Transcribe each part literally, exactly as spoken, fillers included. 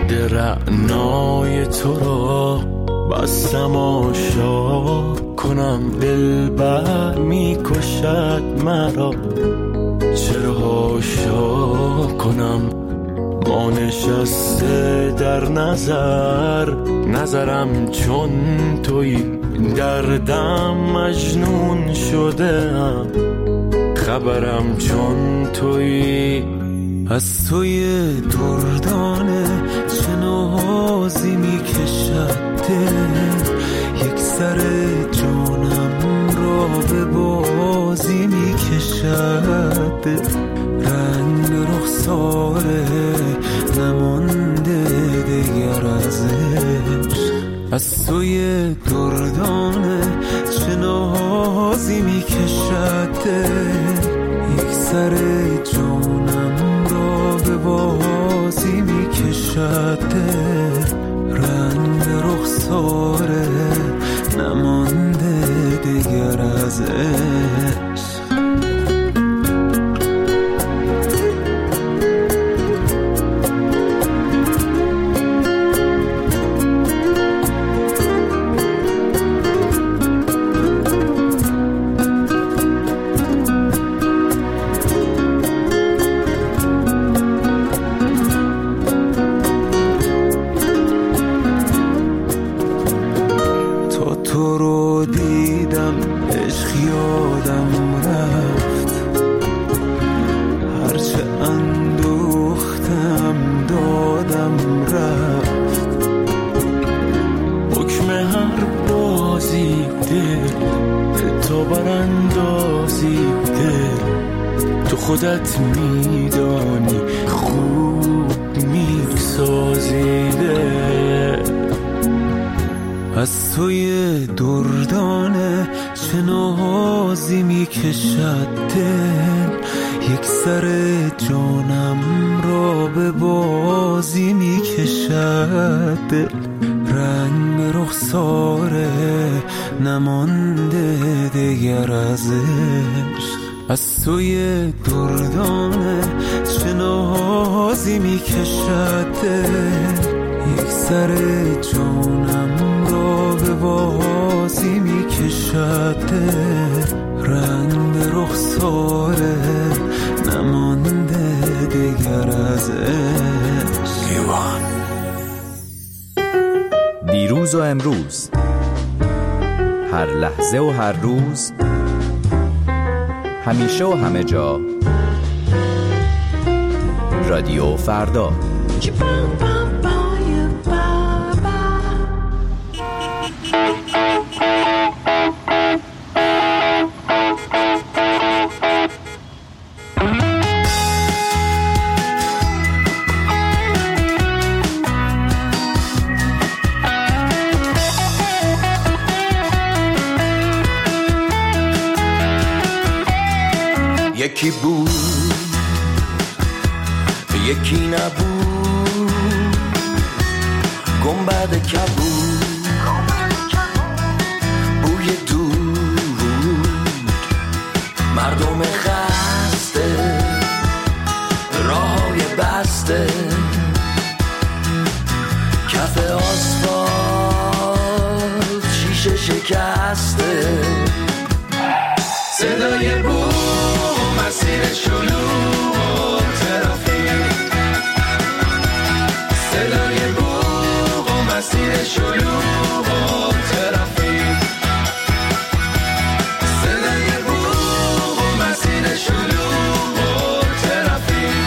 رعنای تو را بستم آشا کنم، دلبر می کشد مرا چرا هاشا کنم. ما نشسته در نظر نظرم چون توی، دردم مجنون شده ام خبرم چون توی. از توی دردانه چه نازی می کشد دل، یک سر جانم را به بازی می کشد دل. رنگ رخساره نمانده دیگر از عشق، از توی دردانه چه نازی می کشد دل، یک سر جانم را به بازی می کشد دل. رنگ رخساره نمانده دیگر از عشق. خودت میدانی خوب میسازیده. از توی دردانه چه نازی میکشد دل، یک سر جانم را به بازی میکشد دل. رنگ رخساره نمانده دیگر از عشق، از توی دردانه چه نازی می کشد دل، یک سر جانم را به بازی می کشد دل. رنگ رخساره نمانده دیگر از عشق. دیروز و امروز، هر لحظه و هر روز، همیشه و همه جا، رادیو فردا. یکی بود یکی نبود، گنبد کبود بوی دود، مردم خسته راههای بسته، کف آسفالت شیشه شکسته، صدای بود مسیر شلوغ و ترافیک، صدای بوق و مسیر شلوغ و ترافیک، صدای بوق و مسیر شلوغ و ترافیک،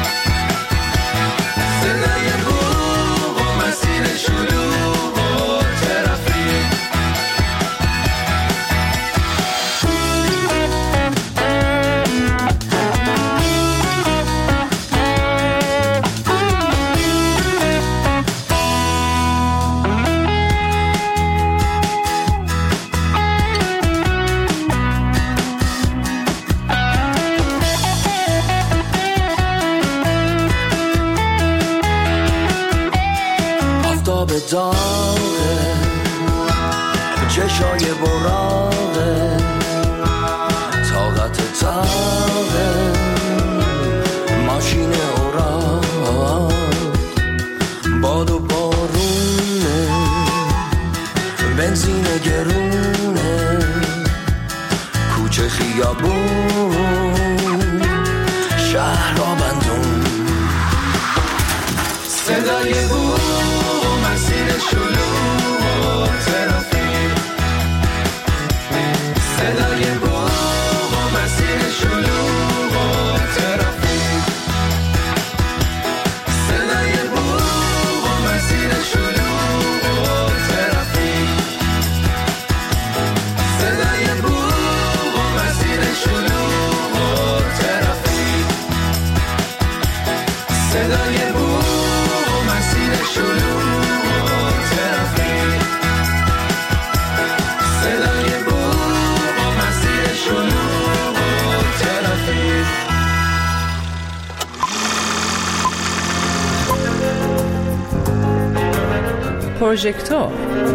صدای بوق و مسیر شلوغ و ترافیک. داغه چشای براغه، طاقت تاغه ماشین اوراق، با صدای بوق و مسیر شلوغ و ترافیک، صدای بوق و مسیر شلوغ و ترافیک، صدای بوق و مسیر شلوغ و ترافیک، صدای بوق و مسیر شلوغ و ترافیک، صدای بوق و مسیر شلوغ و ترافیک، صدای بوق و مسیر شلوغ و ترافیک. پروژکتور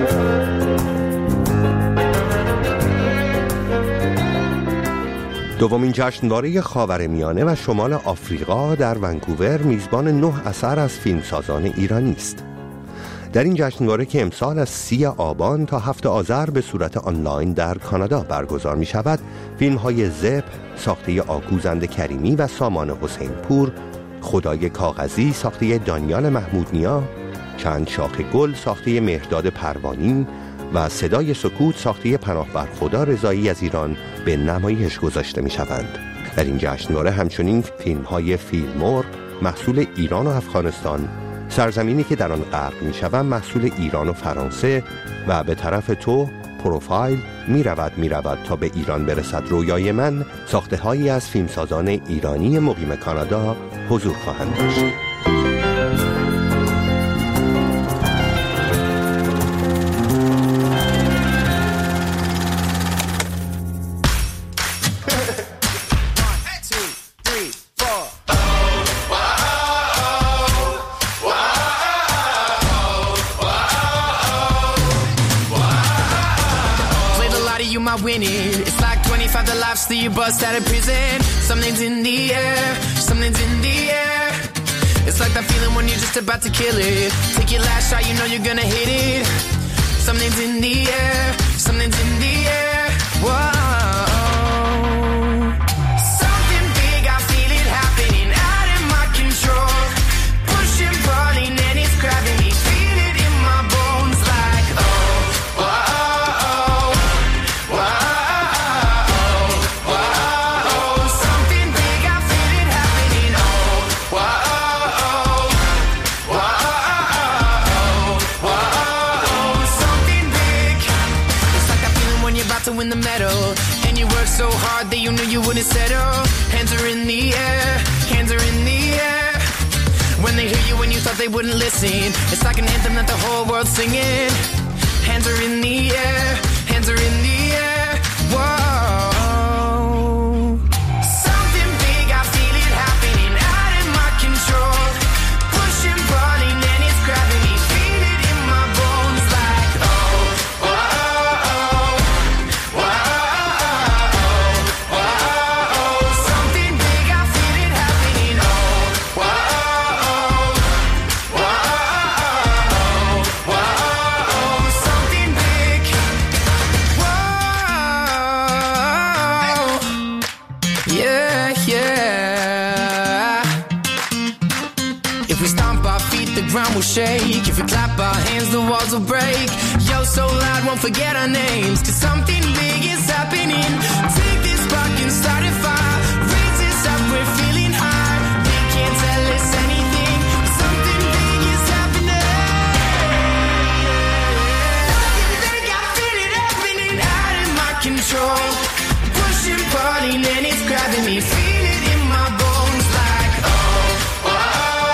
دومین جشنواره خاورمیانه و شمال آفریقا در ونکوور میزبان نه اثر از فیلمسازان ایرانی است. در این جشنواره که امسال از سی آبان تا هفت آذر به صورت آنلاین در کانادا برگزار می شود، فیلم های زپ ساخته آگوزند کریمی و سامان حسین پور، خدای کاغذی ساخته دانیال محمود نیا، چند شاخه گل ساخته مهرداد پروانی و صدای سکوت ساخته پناهبر خدا رضایی از ایران به نمایش گذاشته می شوند. در این جشنواره همچنین فیلم های فیلمور محصول ایران و افغانستان، سرزمینی که در آن غرق می شود محصول ایران و فرانسه و به طرف تو پروفایل می رود می رود تا به ایران برسد رویای من، ساخته هایی از فیلمسازان ایرانی مقیم کانادا حضور خواهند داشت. Winning. It's like twenty-five the lives that you bust out of prison. Something's in the air, something's in the air. It's like that feeling when you're just about to kill it. Take your last shot, you know you're gonna hit it. Something's in the air, something's in the air. Whoa. Something big, I feel it happening out of my control. Pushing, pulling, and it's grabbing me. Feel it in my bones like oh, whoa. To win the medal, and you work so hard that you knew you wouldn't settle. Hands are in the air, hands are in the air. When they hear you when you thought they wouldn't listen, it's like an anthem that the whole world's singing. Hands are in the air, hands are in the air. Whoa. Something big, I feel it happening out of my control. Pushing, pulling, and it's grabbing me. Feel it in my bones like oh, whoa. Will shake. If we clap our hands, the walls will break. Yo, so loud, won't forget our names. Cause something big is happening. Take this spark and start a fire. Raise this up, we're feeling high. They can't tell us anything. Something big is happening. Something big, I feel it happening out of my control. Pushing, pulling, and it's grabbing me. Feel it in my bones like oh, oh.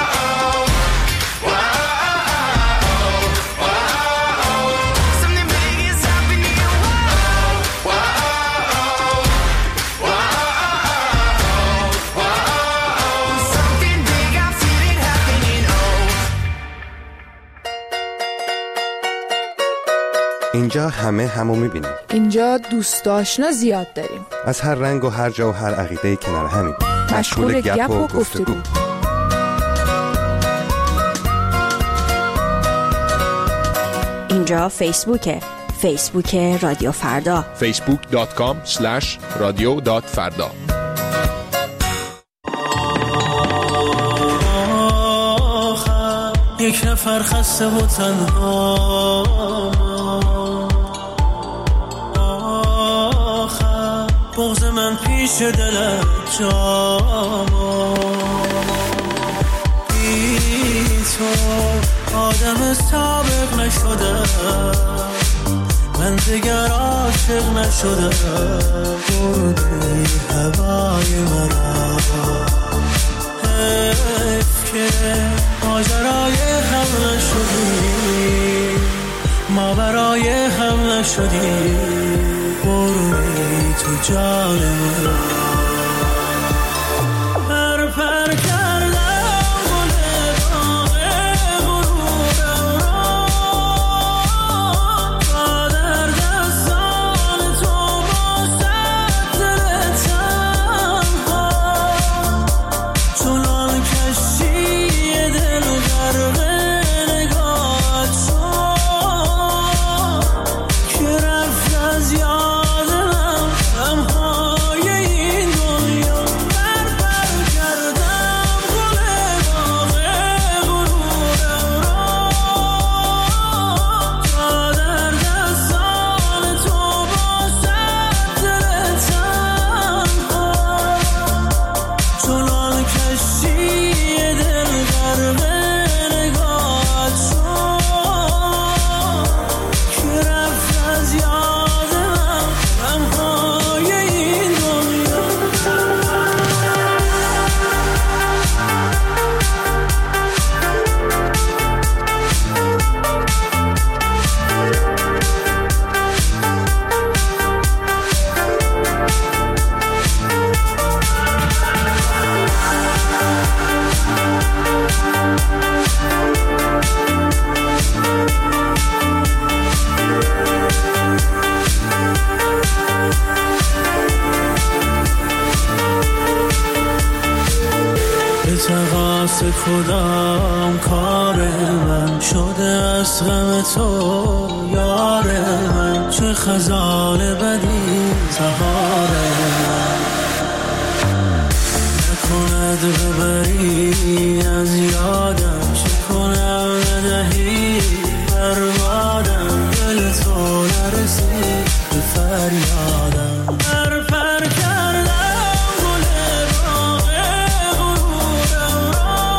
اینجا همه همو میبینیم. اینجا دوست آشنا زیاد داریم. از هر رنگ و هر جا و هر عقیده کنار همیم. مشغول گپ و گفتگو. اینجا فیسبوکه. فیسبوک رادیو فردا. فیسبوک دات کام اسلش رادیو دات فردا. یک نفر خسته و تنها آخر بغض من پیش دلت جاما بی تو آدم سابق نشده من دیگر عاشق نشده بودی هوای مرا حیف که ماجرای هم نشدی ما برای هم نشدی برونی تو جان مرا پر پر کردم گل باغ غرورم را تا در دستان تو با صد دل تنها چنان کشتی دل غرق نگاهت شد که رفت از یادم غمهای این دنیا پر پر کردم گل باغ غرورم را تا در دستان تو با صد دل تنها چنان کشتی دل غرق نگاهت شد که رفت از یادم غمهای این دنیا التقاط کدام کار من شده از غم تو یار من چه خزان بدی سهار من نکند ببری از یادم چه کنم ندهی بربادم دل تو نرسید به فریادم پر پر کردم گل باغ غرورم را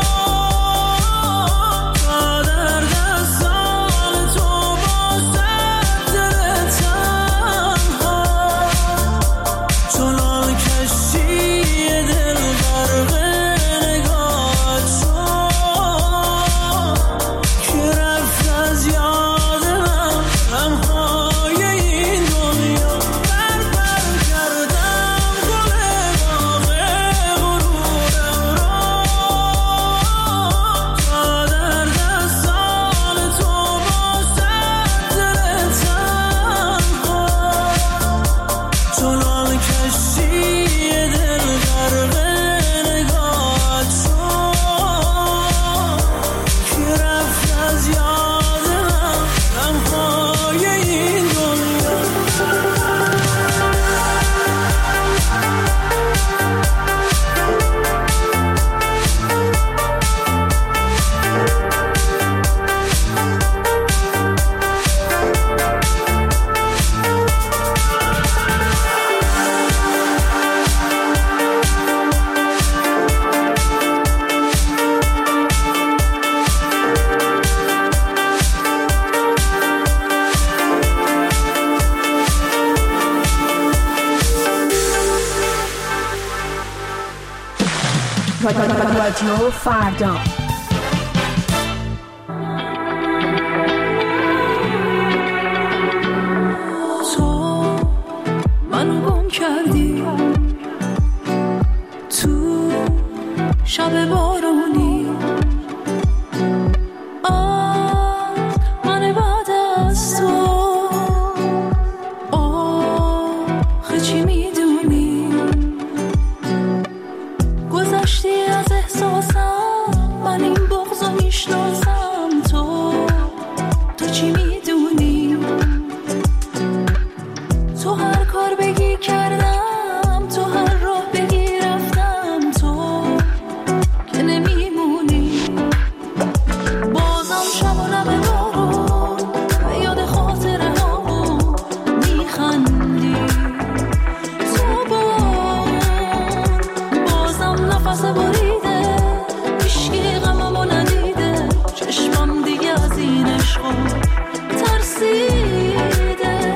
تا در دستان تو با صد دل تنها چنان کشتی دل غرق نگاهت شد که رفت از یادم غمهای این دنیا پر پر کردم گل باغ غرورم را تا در دستان تو با صد دل تنها چنان کشتی دل غرق نگاهت شد که رفت از یادم غمهای این دنیا رادیو فردا تو منو گم کردی تو شب بارونی آه من بعد از تو آخه چی میدونی گذشتی از احساسم من این عشقا ترسیده.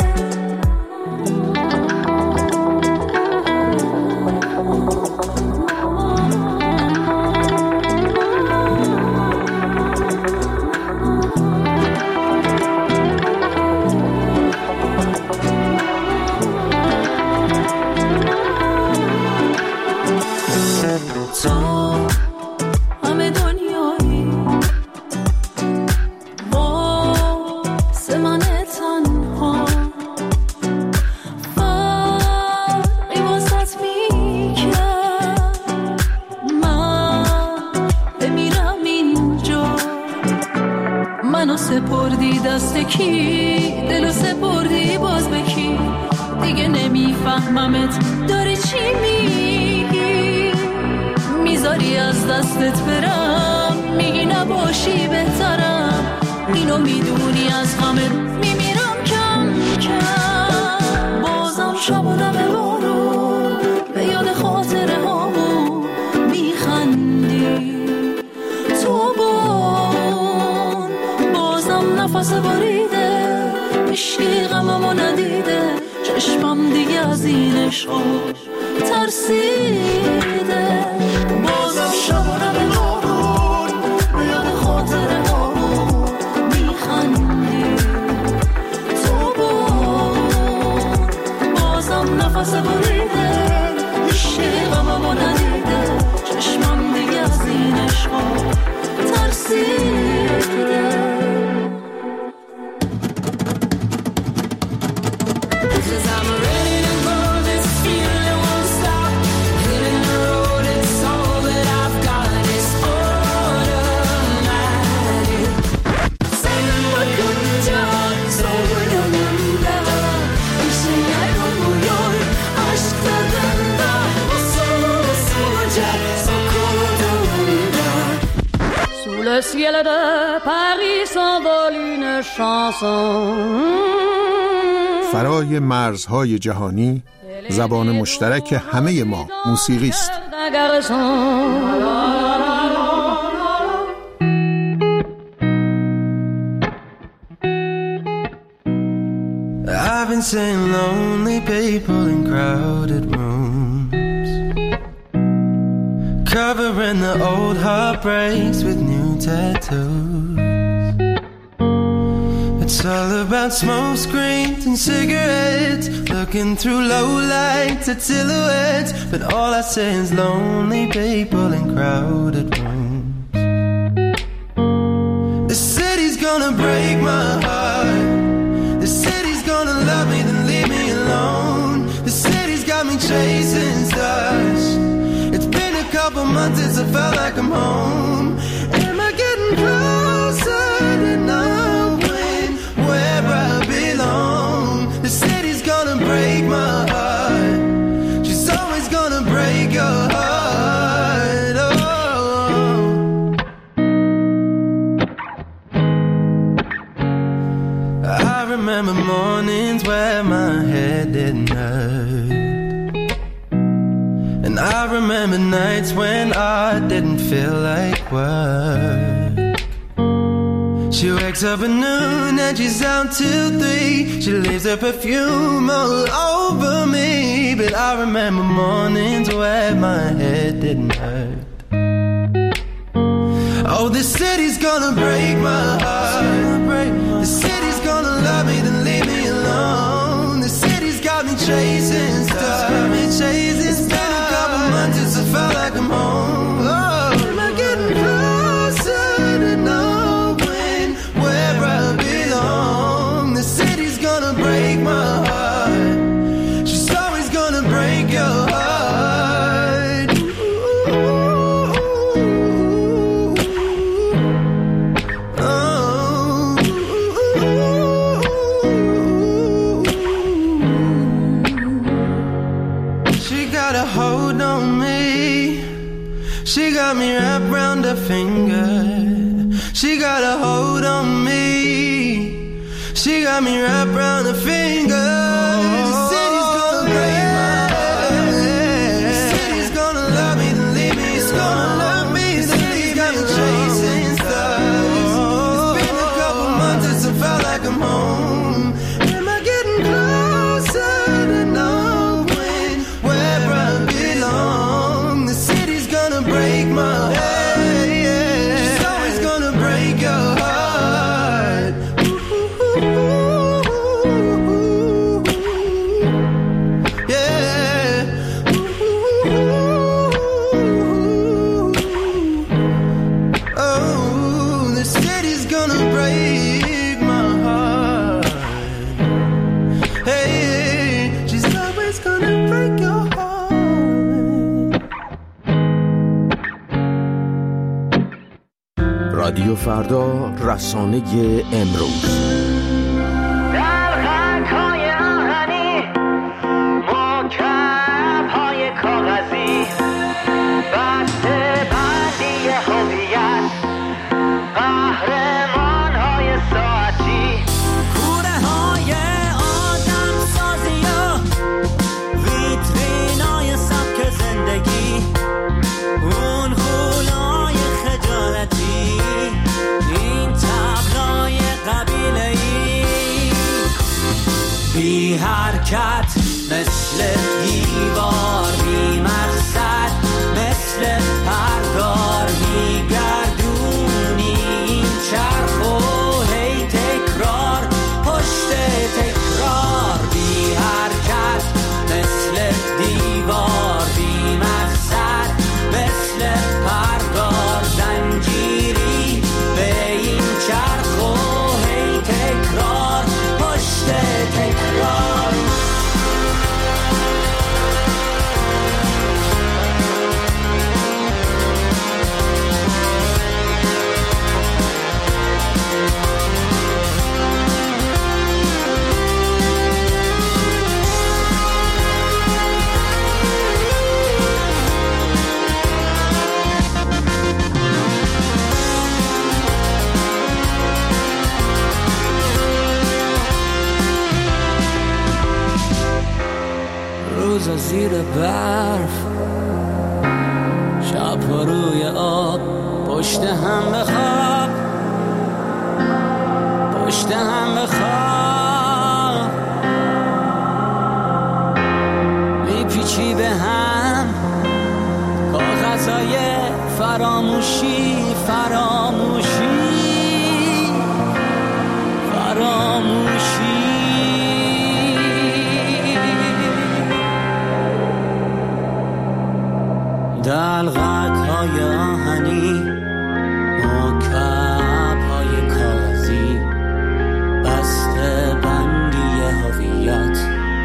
سپردی دست کی، دلو سپردی باز به کی، دیگه نمیفهممت داری چی میگی، میذاری از دستت برم، میگی نباشی بهترم، اینو میدونی از غمت میمیرم کم کم. بازم شب و دم بارون به یاد خاطره هامون میخندی، تو بان بازم نفس باریده، عشقی غممو ندیده، چشمم دیگه از این عشقا ترسیده. بازم شب و دم بارون به یاد خاطره هامون میخندی، تو بان بازم نفس باریده، عشقی غممو ندیده، چشمم دیگه از این عشقا ترسیده. Le ciel de Paris s'envole une chanson. فرای مرزهای جهانی زبان مشترک همه ما موسیقی است. I've been seeing lonely people in crowded rooms, covering the old heartbreaks with new tattoos. It's all about smoke screens and cigarettes, looking through low lights at silhouettes, but all I see is lonely people in crowded rooms. The city's gonna break my heart, the city's gonna love me then leave me alone. The city's got me chasing stars, it's been a couple months since I felt like I'm home. Am I getting closer to knowing where I belong? The city's gonna break my heart, she's always gonna break your heart. Oh, I remember mornings where my head didn't hurt, and I remember nights when I didn't feel like work. She wakes up at noon and she's out till three, she leaves her perfume all over me, but I remember mornings where my head didn't hurt. Oh, this city's gonna break my heart, the city's gonna love me then leave me alone. The city's got me chasing stars, it's been a couple months since I felt like I'm home. Oh, am I getting closer to knowing where I belong? The city's gonna break my heart, she's always gonna break your heart. She got me wrapped round her finger, she got a hold on me, she got me wrapped round her finger. The city's gonna break my heart, the city's gonna love me then leave me, it's gonna love me, the city's got me chasing stars. It's been a couple فردا، رسانه امروز. بی حرکت مثل دیوار، بی مقصد مثل پرگار، میگردونی این چرخ و هی تکرار پشت تکرار. بی حرکت مثل دیوار، بی مقصد مثل پرگار، زنجیری به این چرخ و هی تکرار پشت تکرار. روز زیر برف، شب روی آب، پشت هم بخواب، پشت هم بخواب. میپیچی به هم کاغذهای فراموشی، فراموشی، فراموشی. دلغک های آهنی، مکعب های کاغذی، بسته بندی هویت،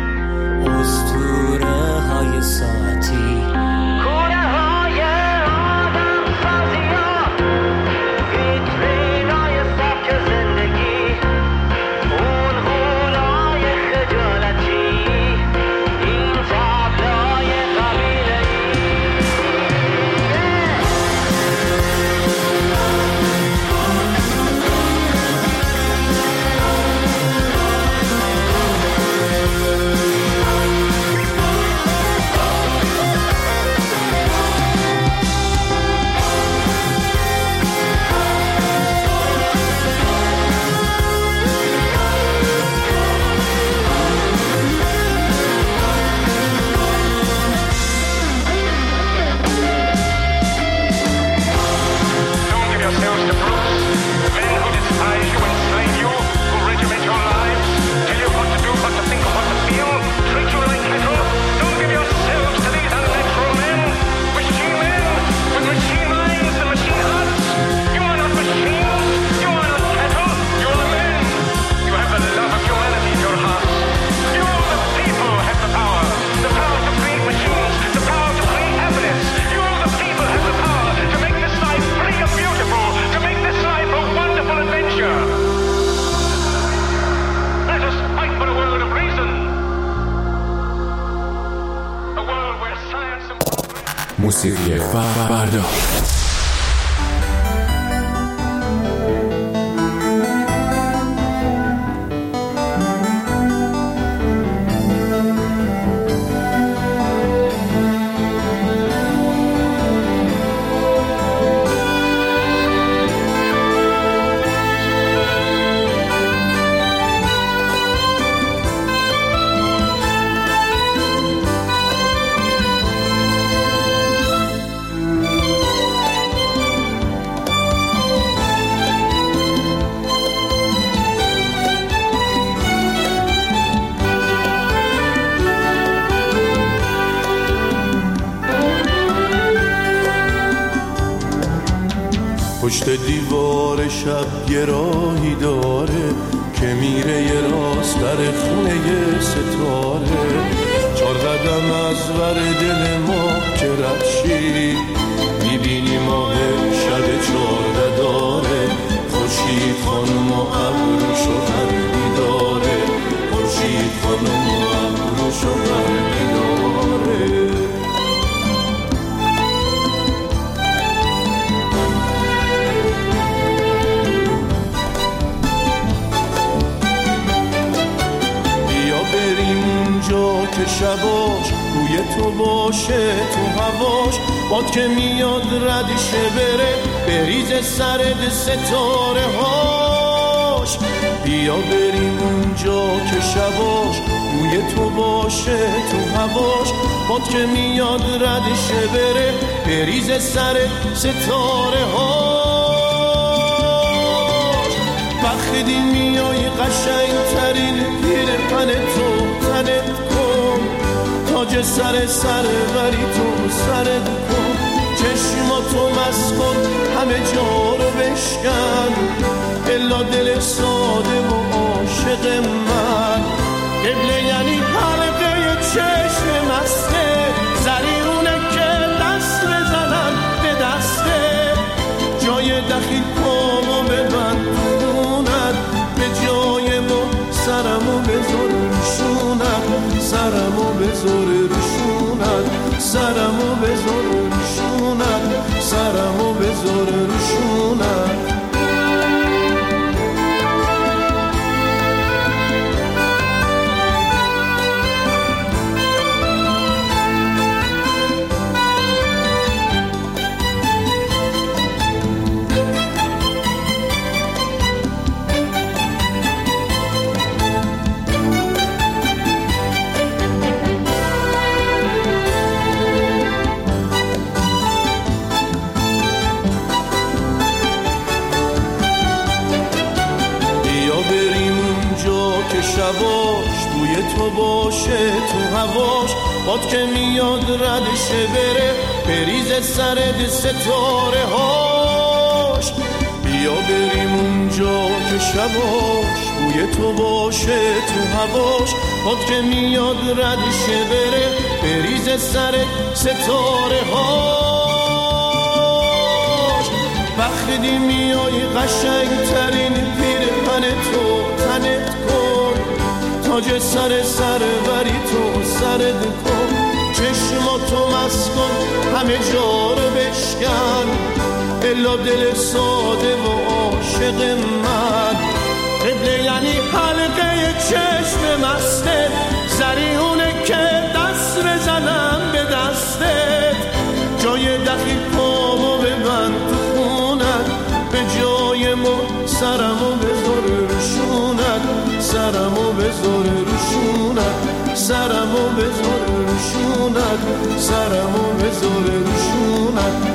اسطوره های ساعتی، کوره های آدم سازی ها، ویترین های سبک زندگی، اون غولای خجالتی، این تابلوی قبیله. موسیقی فردا. پشت دیوار شب یه راهی داره که میره یه راست در خونه یه ستاره. چار قدم از ور دل ما که رد شی میبینی ماه شب چارده داره. خورشید خانم و ابروشو برمی داره، خورشید خانم و ابروشو برمی داره. که شباش روی تو باشه تو هواش، باد که میاد ردیشه بره بریز سرد ستاره هاش. بیا بریم اونجا که شباش روی تو باشه تو هواش، باد که میاد ردیشه بره بریز سرد ستاره هاش. وقتی میای قشنگ ترین پیرهن تو تنت کن، تاج سر سر بری تو سرت کن، چشماتو مست کن همه جا رو بشکن، الا دل ساده و عاشق من. قبله یعنی حلقه چشم مسته، زریونه که دست بزنم به دسته، جای دخیل پامو ببند خونت، به جای ما سرمو بذار روشونت، سرمو بذار روشونت، سرمو بذار روشونت، سرمو بذار روشونت. شباش بوی تو باشه تو هواش، باد که میاد ردشه بره بریز سرد ستاره هاش. بیا بریم اونجا که شباش بوی تو باشه تو هواش، باد که میاد ردشه بره بریز سرد ستاره هاش. وقتی میای قشنگ ترین پیرهن تو تنت کن، تاج سر سر بری تو سرت کن، چشماتو مست کن همه جا رو بشکن، الا دل ساده و عاشق من. قبله یعنی حلقه چشم مسته، زریونه که دست بزنم به دستت، جای دخیل پامو ببند تو خونت، به جای ما سرمو بذار روشونت، سرمو بذار روشونت، سرمو بذار روشونت، سرمو بذار روشونت،